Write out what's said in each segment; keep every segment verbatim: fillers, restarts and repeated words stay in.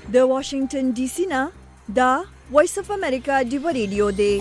د واشنگټن ډي سي نه دا وایس اف امریکا دی ریډیو دی.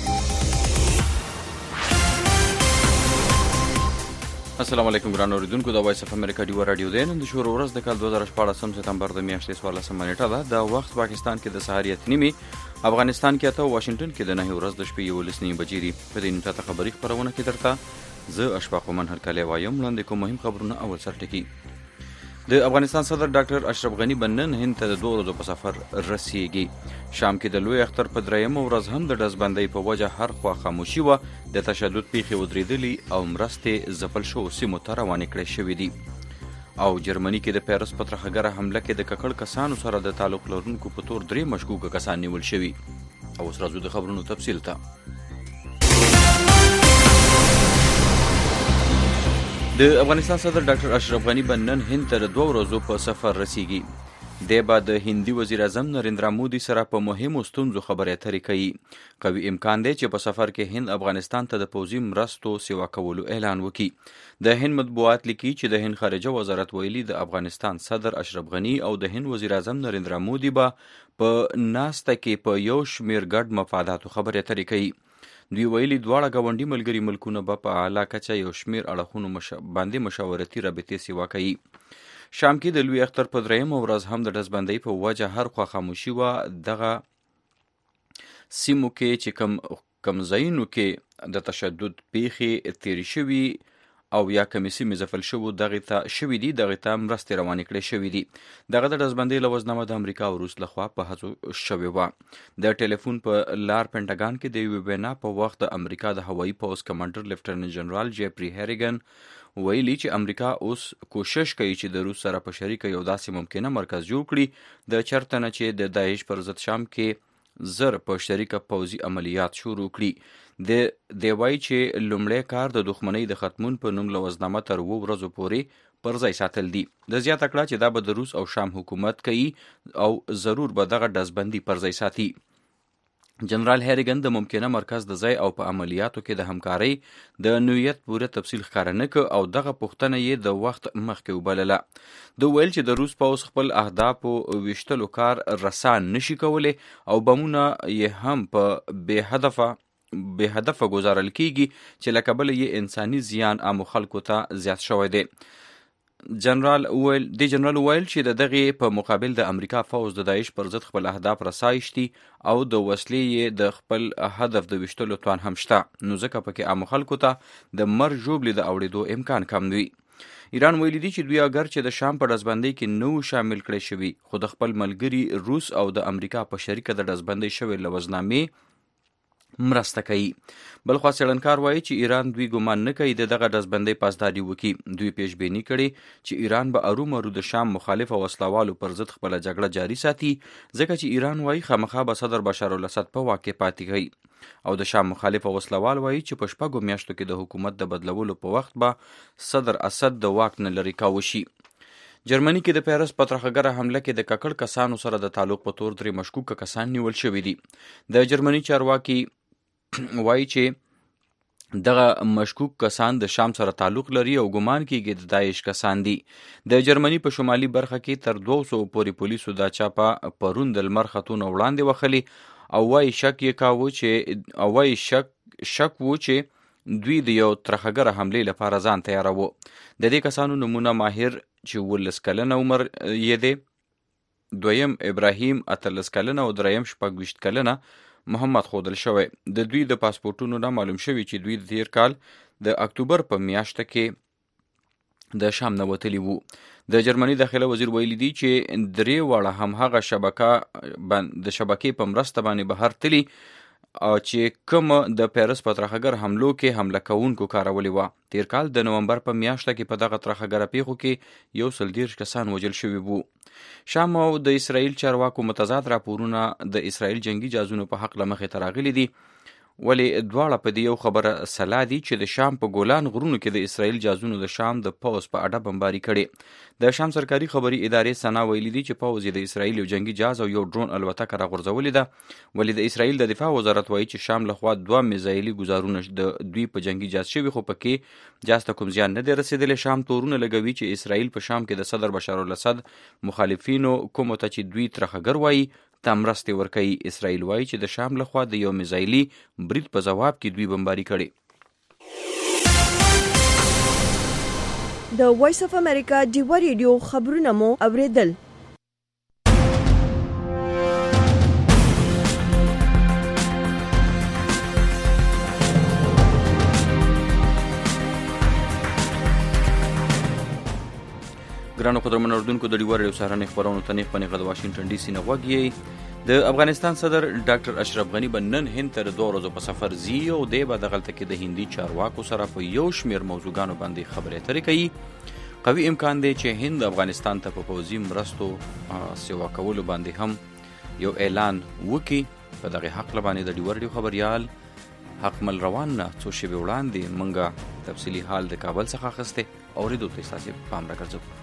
السلام علیکم ګران اوریدونکو، د وایس اف امریکا دی رادیو دی. نن د شور ورځ د کال دوه زره شپاړس سپتمبر د میاشتې څوارلسمه نیټه ده. د وخت پاکستان کې د سهار یې نیمه، افغانستان کې اته، واشنگټن کې د نهه ورځ د شپې یولس نیمې بجې دي. په دې نیټه خبري خبرونه کې درته زه اشفاق ومن هرکلی وایم. وړاندې کوم مهم خبرونه. اول سر ټکی. د افغانستان صدر ډاکټر اشرف غنی بنن هند ته د دوه ورځو په سفر رسیږي. شام کې د لوی اختر په درېیمه ورځ هم د ډزبندۍ په وجه هر خوا خاموشي وه. د تشدد پیښې ودرېدلې او مرستې ځپل شوو سیمو ته روانې کړې شوې دي. او جرمني کې د پیرس په ترخګره حمله کې د ککړ کسانو سره د تعلق لرونکو په تور درې مشکوکه کسان نیول شوي. او اوس راځو د خبرونو تفصیل ته. د افغانستان صدر ډاکټر اشرف غنی بنن هند ته د دوه ورځو په سفر رسیږي. دی به د هندي وزیر اعظم نریندرا مودي سره په مهمو ستونزو خبرې اترې کوي. قوي امکان دی چې په سفر کې هند افغانستان ته د پوځي مرستو سیوا کولو اعلان وکړي. د هند مطبوعات لیکي چې د هند خارجه وزارت ویلي د افغانستان صدر اشرف غنی او د هند وزیر اعظم نریندرا مودي به په ناسته کې په یو شمیر ګډ مفاداتو خبرې اترې کوي. دوی ویلي دواړه ګاونډي ملګري ملکونه به په اعلی کچه یو شمیر اړخونو مش... باندې مشاورتي رابطې سیوا کوي. شام کې د لوی اختر په درېیمه ورځ هم د ډزبندۍ په وجه هر خوا خاموشي وه. دغه سیمو کې چې کم کم ځایونو کې د تشدد پیښې تېرې شوي او یا کمې سیمې ځپل شوو دغې ته شوي دي دغې ته مرستې روانې کړې شوي دي. دغه د ډزبندۍ له وزنامه د امریکا او روس لخوا په هڅو شوې وه. د ټلیفون په لار پینټاګان کې د یوې وینا په وخت د امریکا د هوایي پوځ کمانډر لیفټننټ جنرال جیفري هیریګن ویلي چې امریکا اوس کوشش کوي چې د روس سره په شریکه یو داسې ممکنه مرکز جوړ کړي د چرته نه چې د داعش پر ضد شام کې زر په شریکه پوځي عملیات شروع کړي. د دی وایي چې لومړی کار د دښمنۍ د ختمون په نوم له وزنامه تر اووه ورځو پورې پر ځای ساتل دي. د زیاته کړه چې دا به د روس او شام حکومت کوي او ضرور به دغه ډزبندي پر ځای ساتي. جنرال هیریګن د ممکنه مرکز د ځای او په عملیاتو کې د همکارۍ د نوعیت پوره تفصیل ښکاره نه کړ او دغه پوښتنه یې د وخت مخکې وبلله. د ویل چې د روس پوځ خپل اهدافو ویشتلو کار رسان نشي کولی او بمونه یې هم په بې هدفه بې هدفه ګزارل کیږي چې له کبله یې انساني زیان عامو خلکو ته زیات شوی دی. جنرال ویل دی جنرال ویل چې د دغې په مقابل د امریکا فوز د داعش پر ضد خپل اهداف رسایشتي او د وسلې یې د خپل هدف د ویشتلو توان هم شته، نو ځکه پکې عامو خلکو ته د مرګ ژوبلې د اوړېدو امکان کم وي. ایران ویلي دي چې دوی اگر چې د شام په ډزبندۍ کې نه و شامل کړی شوي خو د خپل ملګري روس او د امریکا په شریکه د ډزبندۍ شوې له وزنامې مرسته کوي. بلخوا څېړنکار وایي چې ایران دوی ګمان نه کوي د دغه ډزبندۍ پاسداري وکړي. دوی پیشبیني کړې چې ایران به ارومرو د شام مخالف او وسلوالو پر ضد خپله جګړه جاري ساتي، ځکه چې ایران وایي خامخا به صدر بشار الاسد په واک کې پاتې کوي. او د شام مخالف او وسلوال وایي چې په شپږو میاشتو کې د حکومت د بدلولو په وخت به صدر اسد د واک نه لرې کاوه شي. جرمني کې د پیرس په ترخګره حمله کې د ککړ کسانو سره د تعلق په تور درې مشکوکه کسان نیول شوي دي. د جرمني چارواکي وایي چې دغه مشکوک کسان د شام سره تعلق لري او ګمان کېږي د داعش کسان دي. د جرمني په شمالي برخه کې تر دوه سوو پورې پولیسو دا چاپه پرون د لمر خطونه وړاندې وخلي او وایي شک یې کاوه چې او وایي شک شک و چې دوی د یو ترخګره حملې لپاره ځان تیاروه. د دې کسانو نمونه ماهر چې اوولس کلنه عمر یې دی، دویم ابراهیم اتلس کلنه او دریم شپږ ویشت کلنه محمد خودل شوی. د دوی د پاسپورټونو نه معلوم شوي چې دوی د تیر کال د اکتوبر په میاشته کې د شام نه وتلي وو. د جرمني داخله وزیر ویلي دی چې درې واړه همهغه شبکه د شبکې په مرسته باندې بهر تلي چې کوم د پیرس په ترخګر حملو کې حمله کوونکو کارولې وه. تیر کال د نومبر په میاشته کې په دغه ترخګره پیښو کې یو سل دېرش کسان وژل شوي وو. شام او د اسرائیل چارواکو متضاد راپورونه د اسرائیل جنگي جهازونو په حق له مخې ته راغلي دي. ولې دواړه په دې یو خبره سلا دي چې د شام په ګولان غرونو کې د اسرائیل جازونو د شام د پوځ په اډه بمباري کړې. د شام سرکاري خبري ادارې سنا ویلي دي چې پوځ د اسرائیل یو جنگي جهاز او یو ډرون الوتکه راغورځولې ده، ولې د اسرائیل د دفاع وزارت وایي چې شام لخوا دوه میزایلي ګزارونه د دوی په جنگي جهاز شوي، خو پکې جهاز ته کوم زیان نه دی رسېدلی. شام تورونه لګوي چې اسرائیل په شام کې د صدر بشار الاسد مخالفینو کومو ته چې دوی ترخګر وایي ته مرستې ورکوي. اسرائیل وایي چې د شام لخوا د یو میزایلي برید په ځواب کې دوی بمباري کړې. د وایس اف امریکا ډیوا ریډیو خبرونه مو اوریدل. ګرانو قدرمنو اردوونکو، د ډیوا ریډیو سهارنۍ خپرونو ته نیغ په نیغه د واشنګټن ډي سي نه غوږ یې. د افغانستان صدر ډاکټر اشرف غني به نن هند ته د دوه ورځو په سفر ځي او دی به دغلته کې د هندي چارواکو سره په یو شمېر موضوعګانو باندې خبرې اترې کوي. قوي امکان دی چې هند افغانستان ته په پوځي مرستو سیوا کولو باندې هم یو اعلان وکړي. په دغه حق باندې د ډیوا ریډیو خبریال حقمل روان نه څو شېبې وړاندې موږ تفصیلي حال د کابل څخه اخیستی. اورېدو ته ستاسې پام راګرځوو.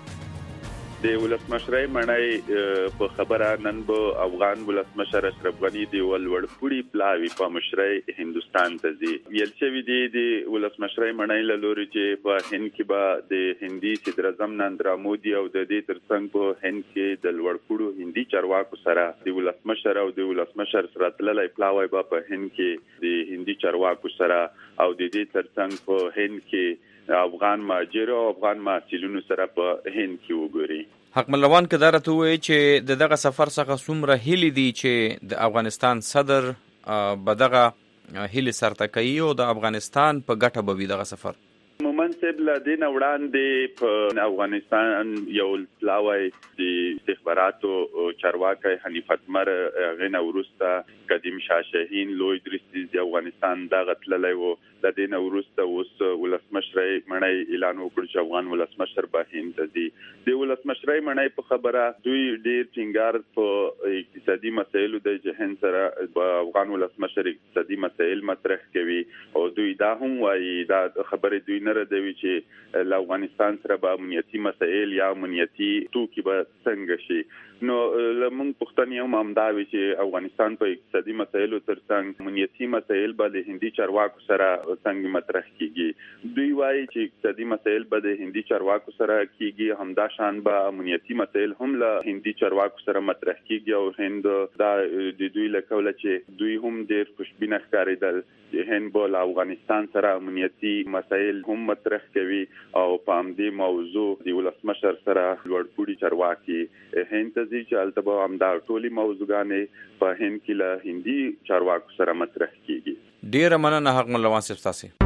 د ولسمشرۍ مړی په خبره نن به افغان ولسمشر اشرف غني د ولوړپوړي پلاوي په مشرۍ هندستان ته ځي. ویل شوي دي د ولسمشرۍ مړی له لوري چې په هند کې به د هندي صدر اعظم نریندرا مودي او د دې ترڅنګ په هند کې د لوړپوړو هندي چارواکو سره د ولسمشر او د ولسمشر سره تللی پلاوی به په هند کې د هندي چارواکو سره او د دې ترڅنګ په هند کې افغان مهاجر او افغان محصلینو سره په هند کې وګوري. حقمل روان که دا راته ووایي چې د دغه سفر څخه څومره هیلې دي چې د افغانستان صدر به دغه هیلې سرته کوي او د افغانستان په ګټه به وي دغه سفر؟ مومن صاحب له دې نه وړاندې په افغانستان یو پلاوی د استخباراتو چارواکی حنیف اتمر هغې نه وروسته قدیم شاه شاهین لوی درستي د افغانستان دغه تللی و. د دې نه وروسته اوس ولسمشرۍ مړی اعلان وکړ چې افغان ولسمشر به هند ته ځي. د ولسمشرۍ مړی په خبره دوی ډېر ټینګار په اقتصادي مسایلو دی چې هند سره به افغان ولسمشر اقتصادي مسایل مطرح کوي او دوی دا هم وایي دا خبرې دوی نه ردوي چې له افغانستان سره به امنیتي مسایل یا امنیتي توکي به څنګه شي. نو لمونږ پوښتنې هم همدا وي چې افغانستان په اقتصادي مسایلو ترڅنګ امنیتي مسایل به د هندي چارواکو سره څنګه مطرح کیږي. دوی وایي چې اقتصادي مسایل به د هندي چارواکو سره کیږي، همدا شان به امنیتي مسایل هم له هندي چارواکو سره مطرح کیږي او هند دا د دوی له قوله چې دوی هم ډېر خوشبینه ښکارېدل چې هند به له افغانستان سره امنیتي مسایل هم مطرح کوي او په همدې موضوع د ولسمشر سره لوړپوړي چارواکي هند ته ځي چې هلته به همدا ټولې موضوعګانې په هند کې له هندي چارواکو سره مطرح کیږي. ډېره مننه حقمل روان صاحب ستاسې.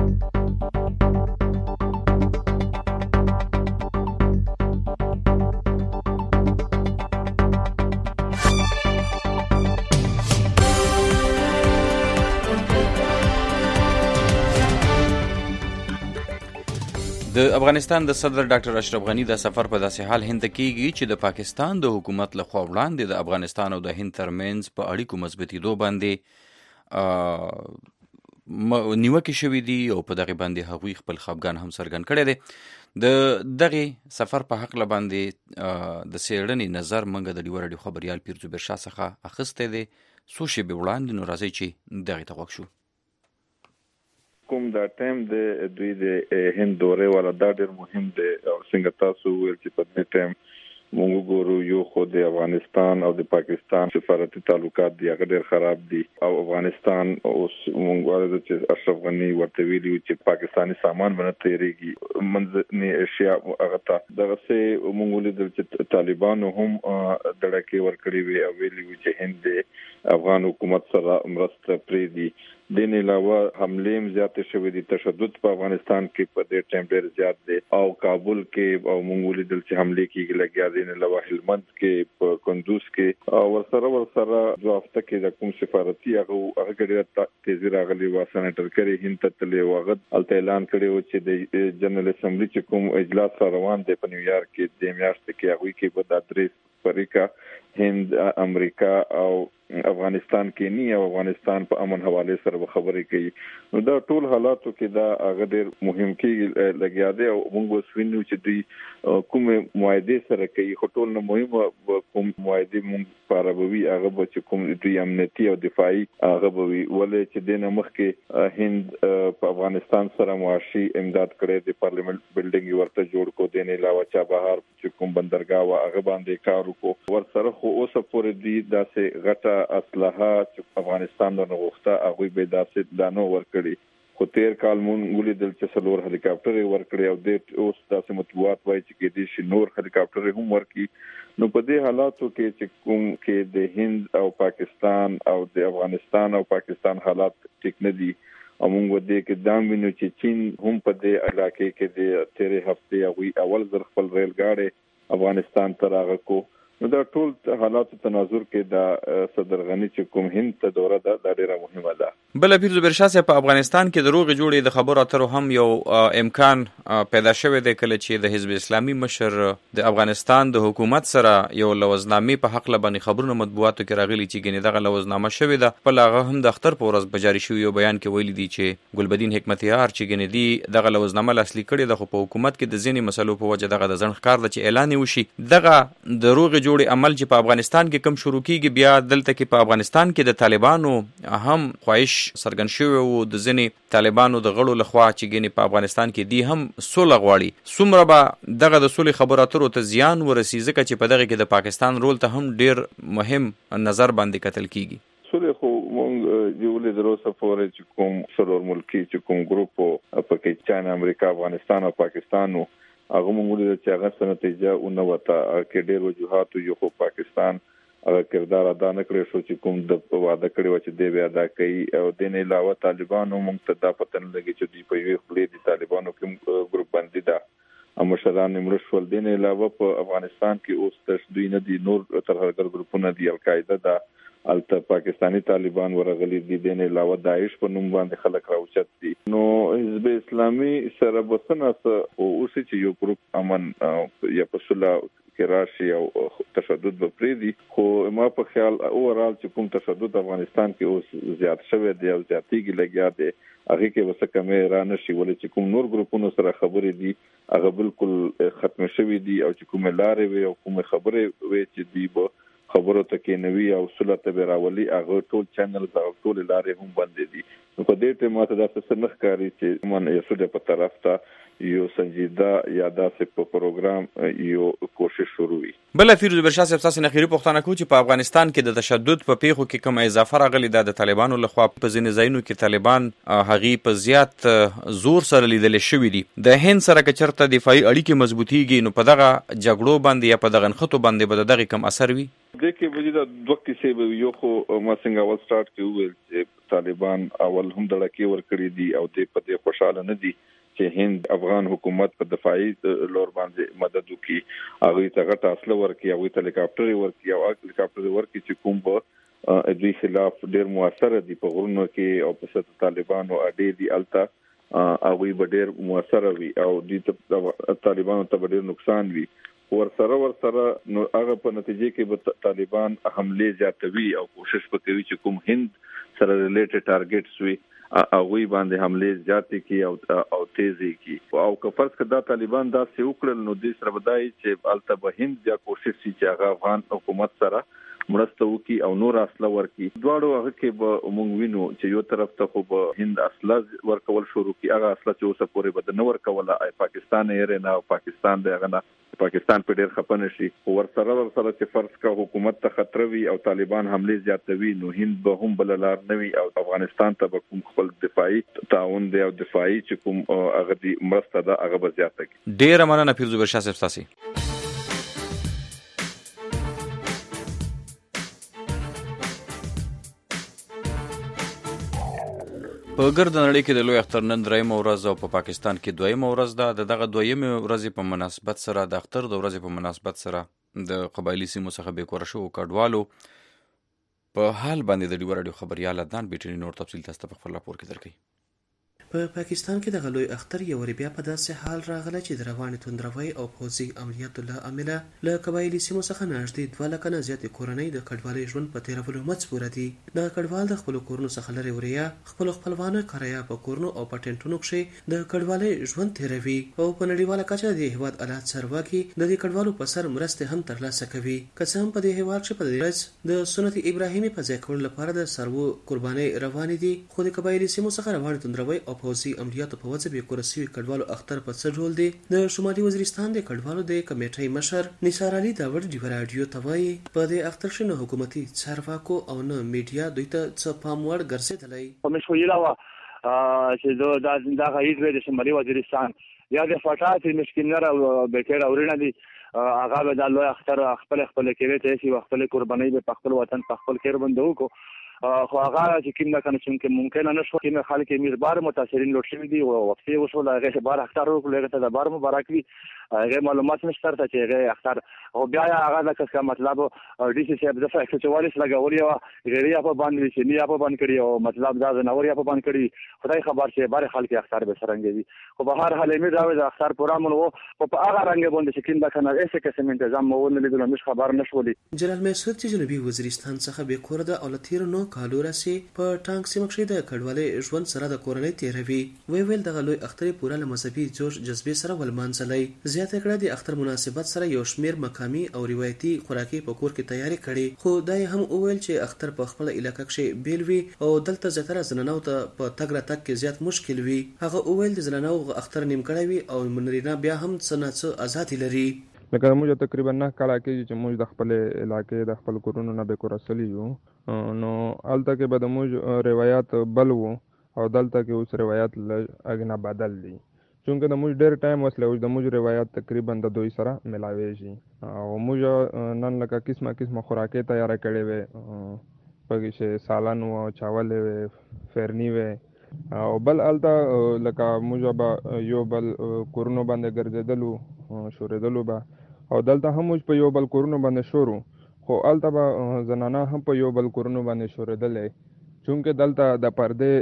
د افغانستان د صدر ډاکټر اشرف غني د سفر په داسې حال هند ته کیږي چې د پاکستان د حکومت له خوا وړاندې د افغانستان او د هند ترمنځ په اړیکو مضبوطېدو باندې نیوکې شوي دي او په دغه باندې هغوی خپل خفګان هم څرګند کړی دی. د دغه سفر په حق باندې د څېړنې نظر موږ د ډیوا راډیو خبریال پیر زبیر شاه څخه اخیستی دی. څو شېبې وړاندې نو راځئ چې دغې ته غوږ شو. کوم دا ټایم د دوی د هند دورې والا دا ډېر مهم دی او څنګه تاسو وویل چې په دې ټایم موږ ګورو یو خو د افغانستان او د پاکستان سفارتي تعلقات دی هغه ډېر خراب دي او افغانستان اوس موږ وایو چې اشرف غني ورته ویلي چې پاکستاني سامان باندې تیریږي منځنۍ اشیا هغه ته دغه څه موږ ولیدل چې طالبانو هم دړکې ورکړې وي او ویلي وي چې هند افغان حکومت سره مرسته پرېږدي. دین علاوه حملې هم زیاتې شوې دي. تشدد په افغانستان کې په دې ټایم ډېر زیات دی او کابل کې او موږ ولیدل چې حملې کېږي لګیا دي. دین علاوه هلمند کې په کندوز کې او ورسره ورسره دوه هفته کې د کوم سفارتي هغه هغه ډېر تیزی راغلی و. سېنیټر کري هند ته تللی و، هغه هلته اعلان کړی و چې د جنرال اسمبلی چې کوم اجلاس روان دی په نیویارک کې د میاشتې کې هغوی کې به دا درې فریقه هند امریکا او افغانستان کې نه او افغانستان په امن حواله سره خبرې کوي. نو دا ټول حالاتو کې دا هغه ډېر مهم کې لګیا دی او موږ وسوینو چې دوی کومه معاهده سره کوي. خو ټول نه مهمه کوم معاهده موږ پاروي هغه به چې کوم دوی امنیتي او دفاعي هغه به وي. ولې چې د نمخ کې هند په افغانستان سره معاشي امداد کړي د پارلیمنت بلډینګ ورته جوړ کو دینه علاوه چا بهر چې کوم بندرګاه وا هغه باندې کار وکړو. ور سره خو اوسه پورې دی داسې غټه اسلحه چې افغانستان نه غوښته هغه به داسې دانو ورکړي. خو تیر کال مونږ ولیدل چې څلور هلیکاپټر ورکړي او د اوس داسې مطبوعات وایي چې کې دي شي نور هلیکاپټر هم ورکړي. نو په دې حالاتو کې چې کوم کې د هند او پاکستان او د افغانستان او پاکستان حالات ټیک نه دي او موږ دې کې دا وینو چې چین هم په دې علاقې کې د تیرې هفته او اول ځل خپل ریل ګاډي افغانستان ته راغکو. نو دا ټول حالات تناظر کې دا صدر غنی چې کوم هند ته دوره ده دا ډیره مهمه ده. بل پیر زبیر شاه صاحب په افغانستان کې د روغ جوړې د خبرو اترو هم یو امکان پیدا شوی دی کله چې د حزب اسلامي مشر د افغانستان د حکومت سره یو لوزنامې په حق لبني خبرونه مطبوعاتو کې راغلي چې ګنې دغه لوزنامه شوی ده. په هغه هم د اختر په ورځ بجاری شوی یو بیان کې ویلي دي چې ګلبدین حکمتیار چې ګنې دی دغه لوزنامه لاسلیک کړي د خو په حکومت کې د ځینې مسلو په وجه دغه د ځنډ کار د چې اعلان وشي دغه د روغ جوړې عمل چې په افغانستان کې کم شروع کیږي بیا دلته کې په افغانستان کې د طالبانو هم خواهش څرګند شوی او د ځینې طالبانو د غړو لخوا چې ګنې په افغانستان کې دی هم سوله غواړي. څومره به دغه د سولې خبرو اترو ته زیان ورسي ځکه چې په دغه کې د پاکستان رول ته هم ډیر مهم نظر باندې کتل کیږي. سولې خو مونږ یو له دروسه پورې چې کوم څلور ملکی چې کوم ګروپ په کې چین امریکا افغانستان او پاکستان هغه موږ له چې هغه څه نتیجه ونه وته کې ډېر وجوهات یو خو پاکستان هغه کردار ادا نه کړی شو چې کوم د وعده کړی و چې دی بیا ادا کوي او د نه علاوه طالبانو موږ ته دا پته نه لګي چې دوی په یوه خپلې د طالبانو کوم ګروپ باندې دا مشران مړ شول. د نه علاوه په افغانستان کې اوس تاسو دوی نه دي نور ترهګر ګروپونه دي القاعده دا الته پاکستانی طالبان ورغلي دي د نه علاوه داعش په نوم باندې خلک راوچت دي. نو حزب اسلامي سره بسنه او اوس چې یو ګروپ امن یا په صلح کې راشي او تشدد به پریدي. خو ما په خیال اورال چې کوم تشدد افغانستان کې اوس زیات شوی دی او زیاتېږي لګیا دی هغه کې وسه کمې را نشي ولې چې کوم نور ګروپونو سره خبرې دي هغه بالکل ختم شوی دي او چې کوم لارې وي او کوم خبرې وي چې دی به خبرو ته کې نوي او صلح ته راولي هغه ټول چینلز او ټول لارې هم بندې دي. نو په دې ټیم ته دا څه نه ښکاري چې من یو څه په طرف ته یو سنجیده یا داسې په پروګرام یو کوشش شروع وي. بل فیروز زبیر شاه صاحب تاسو نه خیری پوښتنه کوم چې په افغانستان کې د تشدد په پیښو کې کوم اضافه راغلی د طالبانو لخوا په ځینې ځایونو کې طالبان هغه په زیات زور سره لیدل شوی دي. د هند سره که چرته دفاعي اړیکې مضبوطیږي نو په دغه جګړو باندې یا په دغه نخټو باندې به دغه کم اثر وي. د کې وجود د دوه کیسې به یو خو ما څنګه اول سٹارټ کې ویل چې طالبان اول هم دړکې ور کړی دي او د په دې خوشاله نه دي چې هند افغان حکومت په دفاعي لور باندې مدد وکړي. هغه ته غټ اصله ورکړي هغه ته هلیکاپټر ورکړي او هلیکاپټر ورکړي چې کوم به دوی خلاف ډېر موثر دي په غرونو کې او په ست طالبانو اډې دي الته هغه به ډېر موثر وي او د طالبانو ته ډېر نقصان وي. ور سره ور سره نو هغه په نتیجه کې به طالبان حمله زیاتوي او کوشش وکوي چې کوم هند سره ریلیټډ ټارګټس وي هغه باندې حمله زیاتې کی او او تیزی کی او که فرض کړه طالبان دا څه وکړل نو د سره بدای چې الته به هند بیا کوشش وکړي چې هغه افغان حکومت سره مرسته وکړي او نور اصله ورکړي. دواړو هغه کې به موږ وینو چې یو طرف ته خو به هند اصله ورکول شروع کړي هغه اصله چې اوسه پورې به نه ورکوله ای پاکستان یې نه پاکستان دغه نه پاکستان په ډېر خپنه شي. ور سره ور سره چې فرض کا حکومت ته خطر وي او طالبان حمله زیاتوي نو هند به هم بل لار نه وي او افغانستان ته به کوم خپل دفاعي تعاون دی او دفاعي چې کوم هغه دی مرسته ده هغه به زیاته کی. ډېر مننه فیروز زبیر شاه صاحب تاسو. په ګرد نړۍ کې د لوی اختر نن درېیمه ورځ او په پاکستان کې دویمه ورځ ده. د دغه دویمه ورځې په مناسبت سره د اختر د ورځې په مناسبت سره د قبایلي سیمو څخه بیکوره شوو کډوالو په حال باندې د ډیوه راډیو خبريال عدنان بیټري نور تفصیل تاسو په خپل راپور کې درکړي. په پاکستان کې د غلوی اختر یو ور بیا په داسې حال راغله چې د روانې توندروي او پوځي عملیاتو له امله له قبایلي سیمو څخه نږدې دوه لکه نه زیاتې کورنۍ د کډوالۍ ژوند په تیرولو مجبوره دي. دغه کډوال د خپلو کورونو څخه لرې وریا خپلو خپلوانو کرایه په کورونو او په ټینټونو کښې د کډوالۍ ژوند تیروي او په نړیواله کچه د هېواد اعلی چارواکي د دې کډوالو په سر مرستې هم ترلاسه کوي. که څه هم په دې هېواد کښې په دې ورځ د سنت ابراهیمي په ځای کولو لپاره د څاروو قربانۍ روانې دي، خو د قبایلي سیمو څخه روانې توندروي او پوځي عملیاتو په وجه بې کوره سوي کډوالو اختر په څه ډول دی؟ د شمالي وزیرستان د کډوالو د کمیټۍ مشر نثار علي داوړ ډیوه راډیو ته وایي په دې اختر کښې نه حکومتي چارواکو او نه میډیا دوی ته څه پام وړ ګرځېدلی. مې ویله وه چې دا دغه عید دی د شمالي وزیرستان یا د فټا چې مشکینر او بیټر اورینه دي هغه به دا لوی اختر خپل خپل کوي ته شي خپل قربانۍ به په خپل وطن په خپل کېر باندې وکړو. خو هغه چې کوم نه کنه چې ممکن نه شو چې خلک یې میربار متاثرین لوټ شوي دي او وقفه وشول هغه بار اختر وکړو هغه ته د بار مبارک وي هغه معلومات نشته چې هغه اختر او بیا هغه د څه مطلب ډي سي صاحب د فکر چوالیس لګولې و غیریا په باندې چې نیا په باندې کړی او مطلب دا نه وریا په باندې کړی خدای خبر چې بار خلک اختر به سرنګ دي خو په هر حال می راوي د اختر پروګرام وو او په هغه رنګ باندې چې کیندا کنه ایسه قسم تنظیم مو نه لیدل مش خبر نشولې. جلال مسعود چې جنوبي وزیرستان څخه به کور د اولتیر نو کالو راسي په ټانک سیمه کښې د کډوالۍ ژوند سره د کورنۍ تیروي. وی ویل دغه لوی اختر پوره له مذهبي جوش جذبې سره ولمانځلی. زیاته کړه د اختر مناسبت سره یو شمېر مقامي او روایتي خوراکي په کور کې تیاری کړي، خو دا یې هم وویل چې اختر په خپله علاقه کښې بیل وي او دلته زیاتره زنانو ته په تګ راتګ کې زیات مشکل وي. هغه وویل د زنانو اختر نیم کړی وي او نارینه بیا هم څه نه څه ازادي لري. لکه موږ تقریبا نه کړه کېږي چې موږ د خپل علاقې د خپل کورونو نه بې کوره سلي یو نو هلته کې به د موږ روایات بل وو او دلته کې اوس روایات لږ نه بدل دي چونکه د موږ ډېر ټایم وسله اوس د موږ روایات تقریبا د دوی سره ملاویږي او موږ نن لکه قسمه قسمه خوراکې تیاره کړې وې پکې چې سالن و چاولې وې فرني وې او بل هلته لکه موږ به یو بل کورونو باندې ګرځېدلو شورېدلو به او دلته هم موږ په یو بل کورونو باندې شورو خو هلته به زنانه هم په یو بل کورونو باندې شورېدلی چونکه دلته د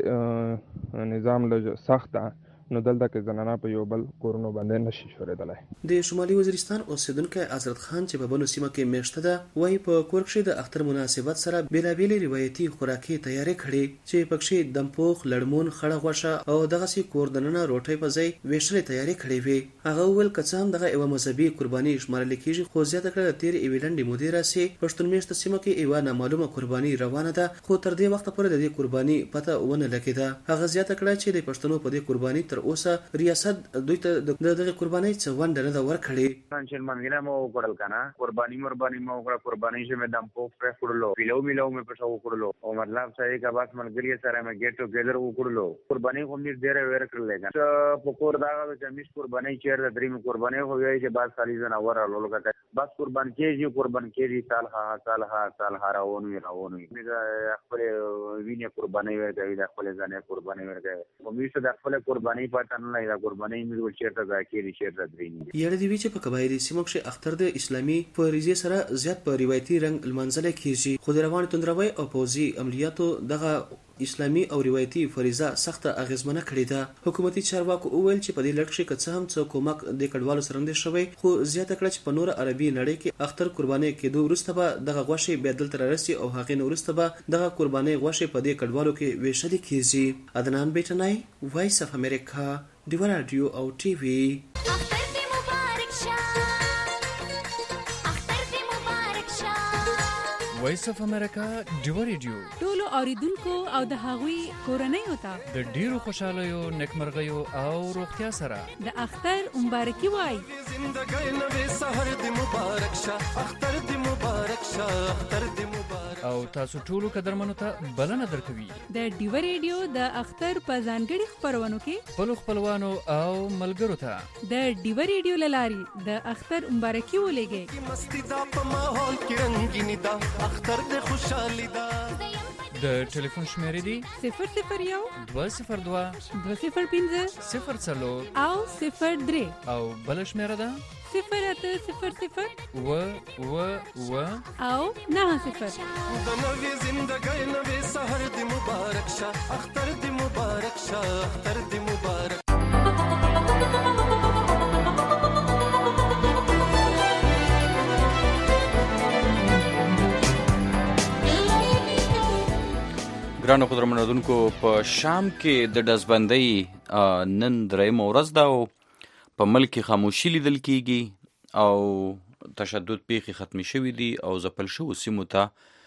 پردې نظام لږ سخت ده نو دلته کې زنانه په یو بل کورونو باندې نشي شورېدلی. د شمالي وزیرستان اوسېدونکی حضرت خان چې په بنو سیمه کې میشته ده وایي په کور کښې د اختر مناسبت سره بېلابېلې روایتي خوراکي تیارې کړي چې پکښې دمپوخ لړمون خړه غوښه او دغسې کور دننه روټۍ په ځای ویشلې تیارې کړې وې. هغه وویل که څه هم دغه یوه مذهبي قرباني شمارل کېږي خو زیاته کړه د تېرې یوې لنډې مودې راسې پښتون مېشته سیمه کې یوه نامعلومه قرباني روانه ده خو تر دې وخته پورې د دې قرباني پته ونه لګېده. هغه زیاته کړه چې د پښتنو په دې قرباني تر اوسه ریاست دوی ته د دغه قربانۍ څه ونډه نه ده ورکړې. چې منګنه مو وکړل کنه قرباني مرباني مو وکړه قرباني چې مې دم پوک پرې کړلو پیلو میلو مې پښه وکړلو او مطلب څه یې کباس ملګری سره مې ګټ ټوګیدر وکړلو قرباني هم دې ډېر ور کړل کنه په کور دا چې مش قرباني چیر د دریم قرباني هو وی چې بعد سالي زنه ور لولو کا بس قربان کېږي قربان کېږي سال ها سال ها سال ها راونی راونی مې خپل وینې قرباني ورکوي د خپل ځانې قرباني ورکوي په میسته د خپل قرباني پاتن نه قرباني مې چیرته ځکه چیرته درېنی. یړ دی وی چې په قبایلی سیمو کښې اختر د اسلامي فریضې سره زیات په روایتي رنګ لمانځلی کېږي خو د روانې توندروي او پوځي عملیاتو دغه اسلامي او روایتي فریضه سخته اغیزمنه کړې ده. حکومتي چارواکو وویل چې په دې لړ کښې که څه هم څه کومک د کډوالو سره نه دی شوی خو زیاته کړه چې په نوره عربي نړۍ کې اختر قربانۍ کېدو وروسته به دغه غوښې بیا دلته رارسي او هغې نه وروسته به دغه قربانۍ غوښې په دې کډوالو کې ویشلې کېږي. عدنان بیټنی وایس اف امریکا ډیوه راډیو او ټي وي. وایس اف امریکا ډیوه راډیو ټولو اوریدونکو او د هغوی کورنۍ وتا د ډیرو خوشالیو نیکمرغیو او روغتیا سره د اختر مبارکي وای. زندګۍ نوې سحر دې مبارک شه اختر دې مبارک شه اختر دې مبارک او تاسو ټولو قدرمنو ته بلنه درکوي د ډیوه راډیو د اختر په ځانګړي خپرونو کې خپلو خپلوانو او ملګرو ته د ډیوه راډیو له لارې د اختر مبارکي ولېږئ. مستی دا په ماحول کې رنګینی دا اختر دې خوشحالي دا. د ټلیفون شمیرې دي صفر صفر یو دوه صفر دوه دوه صفر پنځه صفر څلور او صفر درې او بله شمیره ده صفر اته صفر صفر اوه اوه اوه او نهه صفر. د نوې زندګۍ نوې سحر دې مبارک شه اختر دې مبارک شه اختر دې مبارک. ګرانو قدرمنونکو په شام کې د ډزبندۍ نن درېیمه ورځ ده او په ملک کې خاموشي لیدل کیږي او تشدد پیښې ختمې شوي دي او ځپل شوو سیمو ته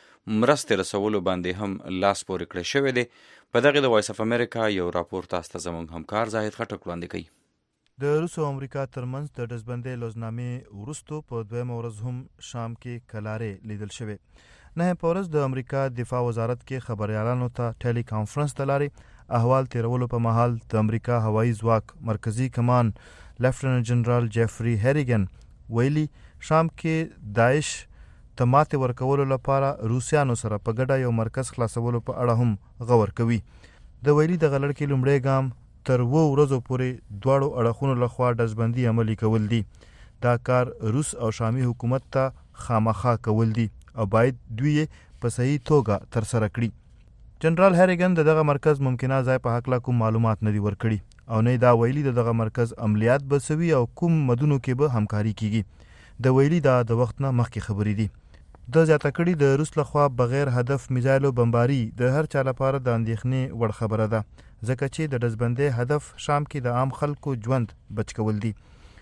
مرستې رسولو باندې هم لاس پورې کړی شوی دی. په دغې د وایس اف امریکا یو راپور تاسو ته زموږ همکار زاهد خټک وړاندې کوي. د روس او امریکا ترمنځ د ډزبندۍ لوزنامې وروستو په دویمه ورځ هم شام کې کلارې لیدل شوې. نه په ورځ د امریکا دفاع وزارت کې خبريالانو ته ټیلی کانفرنس ته لارې احوال تیرولو په مهال د امریکا هوایي ځواک مرکزی کمان لیفټننټ جنرال جیفری هریګن ویلي شام کې داعش ته ماتې ورکولو لپاره روسیانو سره په ګډه یو مرکز خلاصولو په اړه هم غور کوي. د ویلي د غلړ کې لومړی ګام تر وو ورځو پورې دواړو اړخونو لخوا ډزبندي عملي کول دي. دا کار روس او شامي حکومت ته خامخا کول دي او باید دوی په صحیح توګه تر سره کړي. جنرال هریګن دغه مرکز ممکنه ځای په حق لا کوم معلومات نه دي ورکړي او نه دا ویلي دغه مرکز عملیات بسوي او کوم مدونو کې به همکاري کیږي. د ویلي دا د وخت نه مخکې خبرې دي. د زیاته کړي د روس لخوا بغیر هدف میزایلو بمباري د هر چا لپاره د اندېښنې وړ خبره ده ځکه چې د ډزبندۍ هدف شام کې د عام خلکو ژوند بچ کول دي.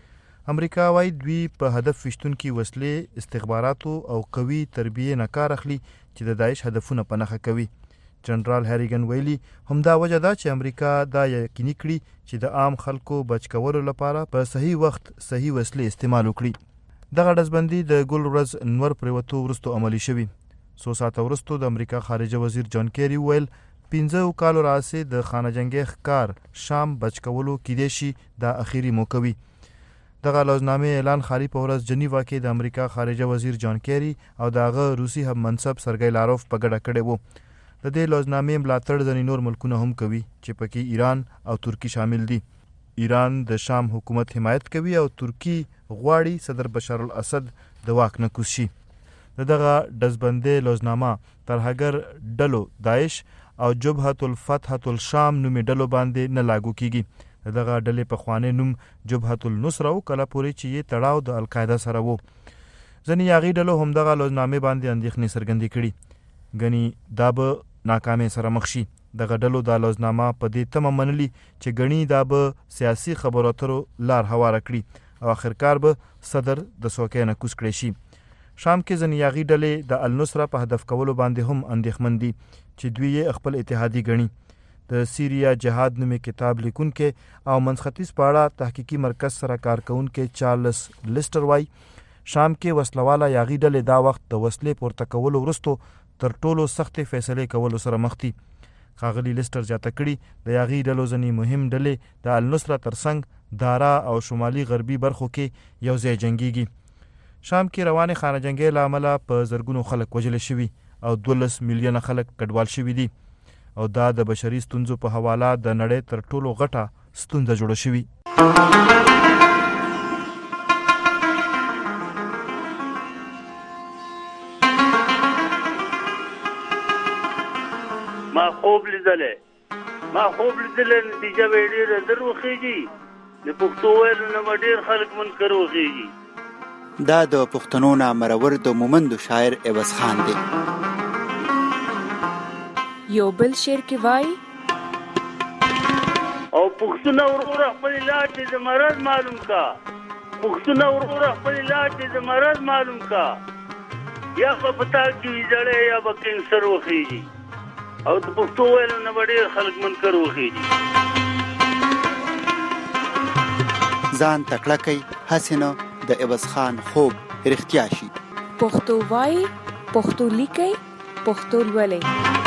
امریکا وايي دوی په هدف وشتونکي وسلې استخباراتو او قوي تربیه نه کار اخلي چې د داعش هدفونه په نښه کوي. جنرال هریګن ویلي همدا وجه ده چې امریکا دا یقیني کړي چې د عام خلکو بچ کولو لپاره په صحیح وخت صحیح وسلې استعمال وکړي. دغه ډزبندي د ګل ورځ نور پریوتو وروسته عملي شوي. څو ساعته وروسته د امریکا خارجه وزیر جان کیری ویل پنځه کالو راځي د خانه جنگي ښکار شام بچ کولو کېدای شي دا اخیری موقع وي. دغه لوزنامې اعلان خاري په ورځ جنیوا کې د امریکا خارجه وزیر جان کیری او دغه روسي هم منصب سرګی لاروف په ګډه کړی وو. د دې لوزنامې ملاتړ ځینې نور ملکونه هم کوي چې پکې ایران او ترکی شامل دي. ایران د شام حکومت حمایت کوي او ترکی غواړي صدر بشار الاسد د واک نه کوز شي. دغه ډزبندۍ لوزنامه ترهګر ډلو داعش او جبهة الفتح الشام نومې ډلو باندې نه لاګو کیږي. دغه ډلې په خوانې نوم جبهة النصره او کله پورې چې یې تړاو د القاعده سره وو. ځینې یاغي ډلو هم دغه لوزنامې باندې اندېښنې څرګندې کړي. ګنې دا به ناکامۍ سره مخ شي. دغه ډلو دا لوزنامه په دې تمه منلي چې ګڼي دا به سیاسي خبرو اترو لار هواره کړي او آخرکار به صدر د څوکۍ نه کوز کړی شي. شام کې ځینې یاغي ډلې د النصره په هدف کولو باندې هم اندېښمن دي چې دوی یې خپل اتحادي ګڼي. د سیریا جهاد نومې کتاب لیکونکی او منځختیځ په اړه تحقیقي مرکز سره کار کوونکی چارلز لیسټر وایي شام کې وسلواله یاغي ډلې دا وخت د وسلې پورته کولو وروسته تر ټولو سختې فیصلې کولو سره مخ دي. ښاغلي لیسټر زیاته کړي د یاغي ډلو ځینې مهم ډلې د النصره ترڅنګ دارا او شمالي غربي برخو کې یو ځای جنګیږي. شام کې روانې خانه جنګۍ له امله په زرګونو خلک وژل شوي او دولس میلیونه خلک کډوال شوي دي او دا د بشري ستونزو په حواله د نړۍ تر ټولو غټه ستونزه جوړه شوي. ما خوب لیدلې ما خوب لیدلې نتیجه به ډېره در وخېږي. د پښتو ویلو نه ډېر خلک منکر وخېږي. دا د پښتنو نه مرور د مومندو شاعر عوض خان دی. یو بل شعر کې وایي او پښتون ورور خپل علاج د مرض معلوم کا پښتون ورور خپل علاج د مرض معلوم کا یا په پتا کې جړې یا په کینسر وخېږي او د پښتو ویلو نه ډېر خلک منکر وخېږي. ځان تکړه کوي هسې نه د عوض خان خوب رښتیا شي. پښتو وایي پښتو لیکي پښتو لولئ.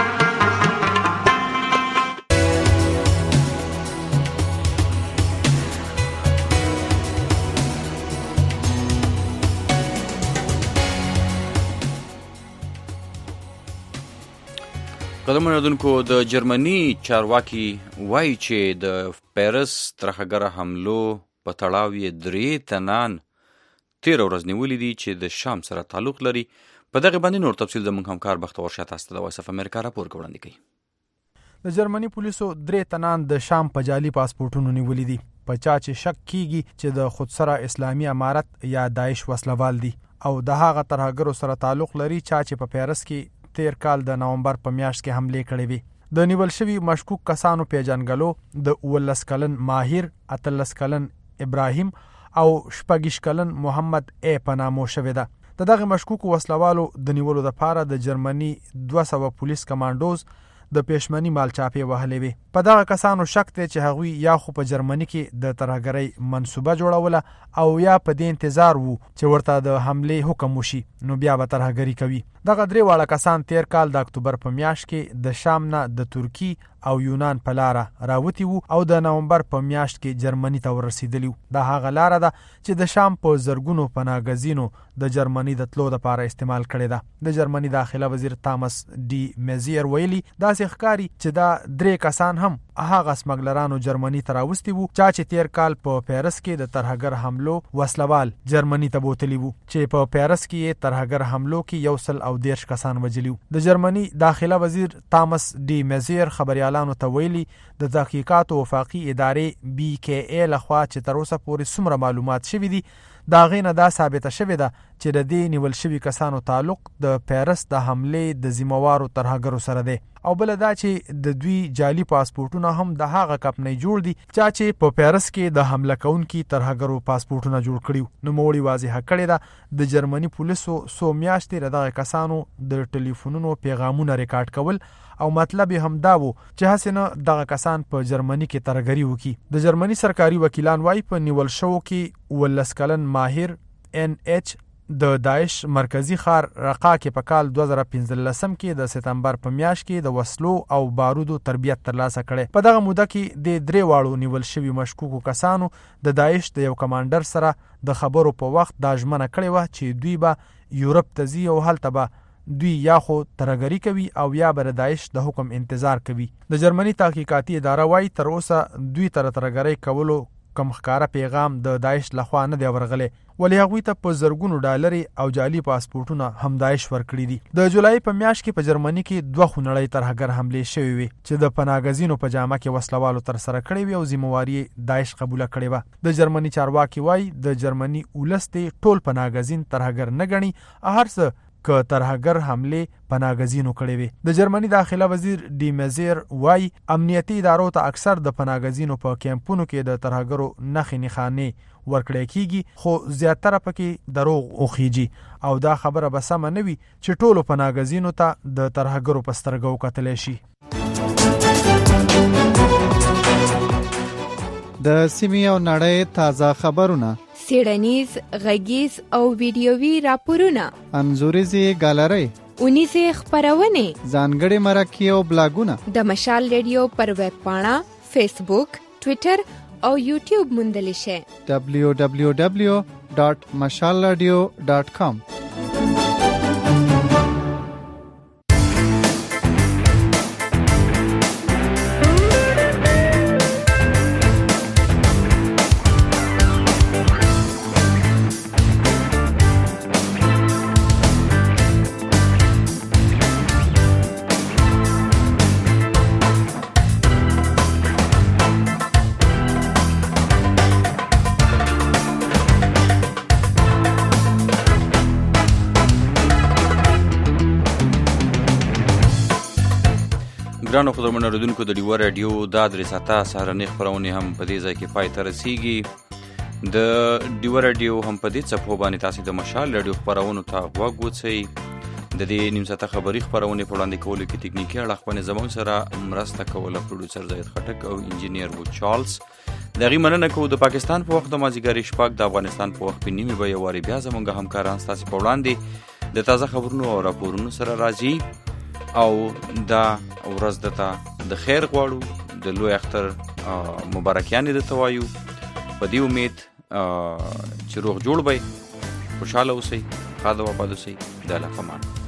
قدمونه دونکو د جرمني چارواکي وایي چې د پیرس ترهګره حملو په تړاو یې درې تنان تېره ورځ نیولي دي چې د شام سره تعلق لري. په دغه باندې نور تفصیل زموږ همکار بختور شاه تاسو ته د وایس اف امریکا راپور وړاندې کوي. د جرمني پولیسو درې تنان د شام په جعلي پاسپورټونو نیولي دي په چا چې شک کیږي چې د خودسره اسلامي امارت یا داعش وسلوال دي او د هغه ترهګرو سره تعلق لري چا چې په پیرس کې تیر کال د نومبر په میاشت کې حمله کړې وي. د نیول شوي مشکوک کسانو پیژنګلو د اوولس کلن ماهر، اتلس کلن ابراهیم او شپږیش کلن محمد ای په نامو شوې ده. د دغه مشکوکو وسلوالو د نیولو لپاره د جرمني دوه سوه پولیس کمانډوز د پېشمني مالچاپې وهلې وې. په دغه کسانو شک دی چې هغوی یا خو په جرمني کې د ترهګرۍ منصوبه جوړوله او یا په دې انتظار وو چې ورته د حملې حکم وشي نو بیا به ترهګري کوي. دغه درې واړه کسان تیر کال د اکتوبر په میاشت کې د شام نه د ترکی او یونان په لاره راوتی وو او د نومبر په میاشت کې جرمني ته ورسېدلی وو. دا هغه لاره ده چې د شام په زرګونو پناهګزینو د جرمني د تلو لپاره استعمال کړې ده. د جرمني داخله وزیر تامس ډي میزیر ویلي داسې ښکاري چې دا درې کسان هم هغه سمګلرانو جرمني ته راوستي وو چا چې تیر کال په پیرس کې د ترهګر حملو وسلوال جرمني ته بوتلی وو چې په پیرس کې ترهګر حملو کې یو سل او دیرش کسان وجلی وو. د جرمني داخله وزیر تامس ډي میزیر خبريالانو ته ویلي د تحقیقات وفاقي ادارې بي کې ای لخوا چې تر اوسه پورې څومره معلومات شوي دي دا غینه دا ثابته شوې ده چې د دې نیول شوي کسانو تعلق د پیرس د حملې د ذمہوارو ترهګرو سره دی او بل دا چې د دوی جعلي پاسپورټونه هم د هغه کمپنۍ جوړ دي چې په پیرس کې د حمله کوونکي ترهګرو پاسپورټونه جوړ کړي. نوموړي واضحه کړې ده د جرمني پولیسو څو میاشتې د دغه کسانو د ټلیفونونو پیغامونه ریکارډ کول او مطلب هم دا وو چې هسې نه دغه کسان په جرمني کې ترهګري وکړي. د جرمني سرکاري وکیلان وایي په نیول شوو کې اوولس کلن ماهر ان ایچ د داعش مرکزی ښار رقا کې په کال دوه زره پنځلسم کې د سپتمبر په میاشت کې د وسلو او بارودو تربیت ترلاسه کړي. په دغه موده کې د درې واړو نیول شوي مشکوکو کسانو د داعش د یو کمانډر سره د خبرو په وخت دا ژمنه کړې وه چې دوی به یورپ ته ځي او هلته به دوی یا خو ترهګري کوي او یا به د داعش د حکم انتظار کوي. د جرمني تحقیقاتي اداره وایي تر اوسه دوی تر ترهګرۍ کولو کم ښکاره پیغام د داعش لخوا نه دی ورغلی ولې هغوی ته په زرګونو ډالرې او جعلي پاسپورټونه هم داعش ورکړي دي. د جولای په میاشت کې په جرمني کې دوه خونړۍ ترهګر حملې شوې وې چې د پناهګزینو په جامه کې وسلوالو ترسره کړې وې او ذمہواري داعش قبوله کړې وه. د جرمني چارواکي وایي د جرمني ولس دې ټول پناهګزین ترهګر نه ګڼي هر څه که ترهګر حمله پناهګزینو کړې وي. د جرمني داخله وزیر ډي میزیر وایي امنیتي ادارو ته اکثر د پناهګزینو په کیمپونو کې د ترهګرو نښې نښانې ورکړی کیږي خو زیاتره پکې دروغ وخیږي او دا خبره به سمه نه وي چې ټولو پناهګزینو ته د ترهګرو په سترګو وکتلی شي. د سیمې او نړۍ تازه خبرونه، څېړنیز، غږیز او ویډیوي راپورونه، انځوریزې ګالرۍ، اونیزې خپرونې، ځانګړي مرکې او بلاګونه د مشال ریډیو پر ویب پاڼه، فیسبوک، ټویټر او یوټیوب موندلی شئ. دبلیو دبلیو دبلیو ډاټ مشال رادیو ډاټ کام. ګرانو خدمتونو اوریدونکو د ډیوه رادیو دا درې ساعته سهارنۍ خپرونې هم په دې ځای کې پای ته رسیږي. د ډیوه رادیو هم په دې څپو باندې تاسو د مشال رادیو خپرونو ته غوږ وڅئ. د دې نیم ساعته خبري خپرونې په وړاندې کولو کې تکنیکي اړخ باندې زموږ سره مرسته کوله پروډوسر زید خټک او انجینیر وو چارلز. د هغې مننه کوو. د پاکستان په وخت د مازدیګر شپږ، د افغانستان په وخت په نیمې به یو وارې بیا زموږ همکاران ستاسې په وړاندې د تازه خبرونو او راپورونو سره راځي او دا ورځ دته د خیر غواړو، د لوی اختر مبارکیانې درته وایو په دې امید چې روغ جوړ به، خوشحاله اوسئ، ښاد او آباد اوسئ. د الله په امان.